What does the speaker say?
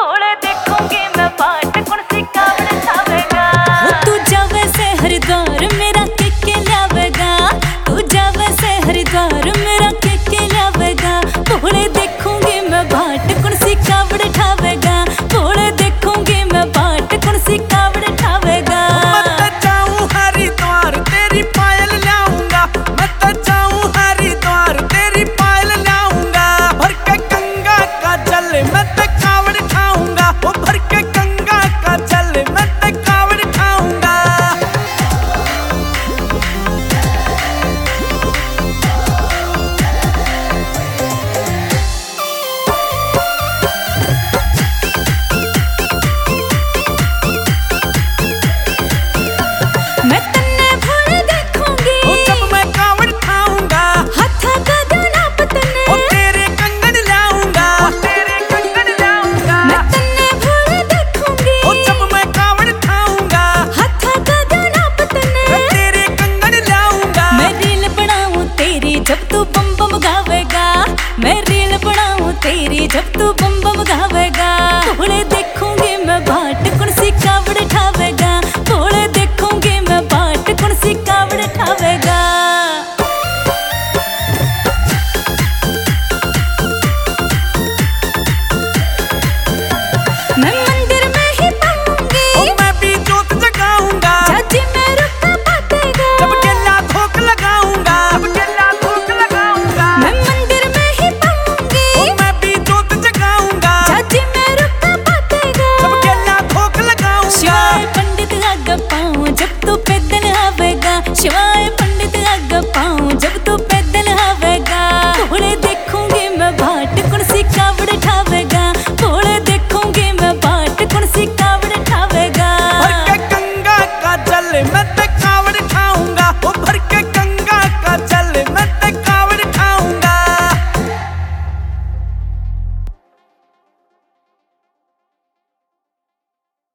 भोले देखूंगी मैं बाट कौन सी कावड़ छावेगा। तू जावे से हरिद्वार मेरा के लावेगा, तू जावे से हरिद्वार मेरा के लावेगा। भोले देखूंगी मैं बाट कौन सी कावड़ ठावेगा, भोले देखूंगी मैं बाट कौन सी कावड़ ठावेगा। मैं तो जाऊं हरिद्वार तेरी पायल लाऊंगा, मैं तो जाऊं हरिद्वार तेरी पायल लाऊंगा। भर के गंगा का जल मैं तो कावड़ ठाऊंगा, वो भर के गंगा का जल मैं तो कावड़ ठाऊंगा। मैं तन्ने भोले देखूंगी जब मैं कावड़ ठाऊंगा, हथा का नाप तन्ने वो तेरे कंगन लाऊंगा, तेरे कंगन लाऊंगा। मैं तन्ने भोले देखूंगी जब मैं कावड़ ठाऊंगा, हथा का नाप तन्ने तेरे कंगन लाऊंगा। मैं रील बनाऊं तेरी जब तू बम बम गावेगा, मैं रील बनाऊं तेरी जब तू बम बम गावेगा। भोले देख